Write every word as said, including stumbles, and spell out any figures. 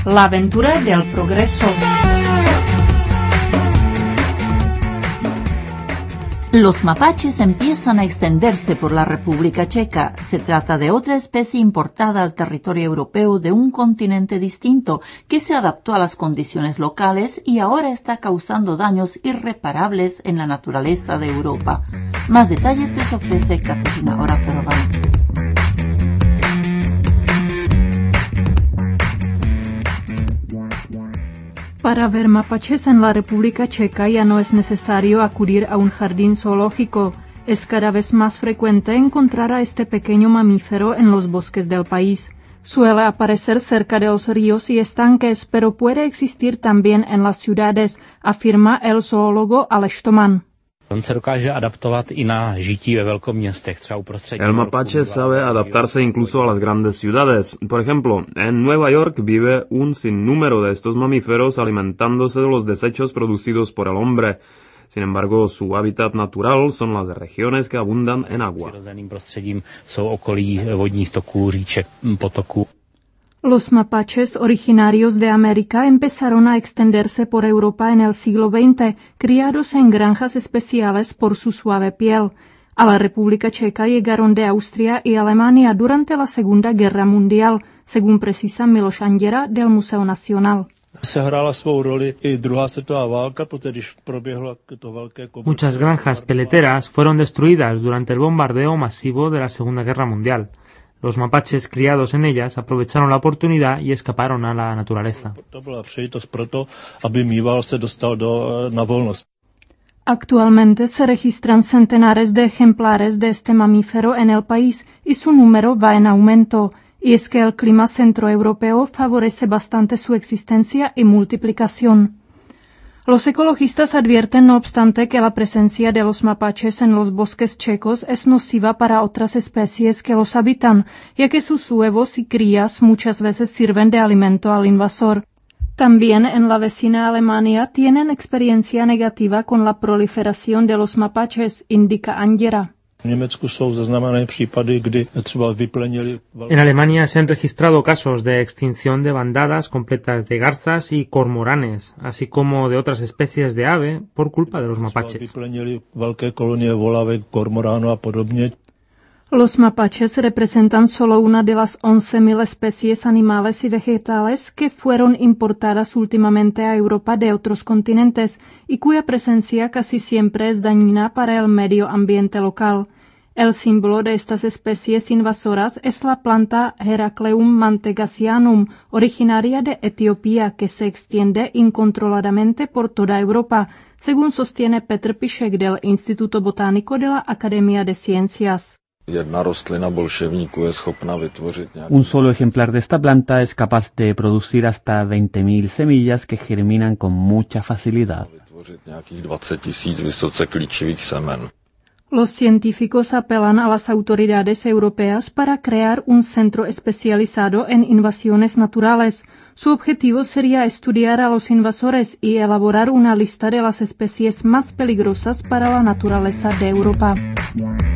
La aventura del progreso. Los mapaches empiezan a extenderse por la República Checa. Se trata de otra especie importada al territorio europeo de un continente distinto que se adaptó a las condiciones locales y ahora está causando daños irreparables en la naturaleza de Europa. Más detalles les ofrece Kateřina Oratová. Para ver mapaches en la República Checa ya no es necesario acudir a un jardín zoológico. Es cada vez más frecuente encontrar a este pequeño mamífero en los bosques del país. Suele aparecer cerca de los ríos y estanques, pero puede existir también en las ciudades, afirma el zoólogo Aleš Toman. El mapache sabe adaptarse incluso a las grandes ciudades. Por ejemplo, en Nueva York vive un sinnúmero de estos mamíferos alimentándose de los desechos producidos por el hombre. Sin embargo, su hábitat natural son las regiones que abundan en agua. Los mapaches originarios de América empezaron a extenderse por Europa en el siglo veinte, criados en granjas especiales por su suave piel. A la República Checa llegaron de Austria y Alemania durante la Segunda Guerra Mundial, según precisa Miloš Anděra del Museo Nacional. Muchas granjas peleteras fueron destruidas durante el bombardeo masivo de la Segunda Guerra Mundial. Los mapaches criados en ellas aprovecharon la oportunidad y escaparon a la naturaleza. Actualmente se registran centenares de ejemplares de este mamífero en el país y su número va en aumento. Y es que el clima centroeuropeo favorece bastante su existencia y multiplicación. Los ecologistas advierten, no obstante, que la presencia de los mapaches en los bosques checos es nociva para otras especies que los habitan, ya que sus huevos y crías muchas veces sirven de alimento al invasor. También en la vecina Alemania tienen experiencia negativa con la proliferación de los mapaches, indica Anděra. En Alemania se han registrado casos de extinción de bandadas completas de garzas y cormoranes, así como de otras especies de ave por culpa de los mapaches. Los mapaches representan solo una de las once mil especies animales y vegetales que fueron importadas últimamente a Europa de otros continentes y cuya presencia casi siempre es dañina para el medio ambiente local. El símbolo de estas especies invasoras es la planta Heracleum mantegasianum, originaria de Etiopía, que se extiende incontroladamente por toda Europa, según sostiene Petr Pišek del Instituto Botánico de la Academia de Ciencias. Un solo ejemplar de esta planta es capaz de producir hasta veinte mil semillas que germinan con mucha facilidad. Los científicos apelan a las autoridades europeas para crear un centro especializado en invasiones naturales. Su objetivo sería estudiar a los invasores y elaborar una lista de las especies más peligrosas para la naturaleza de Europa.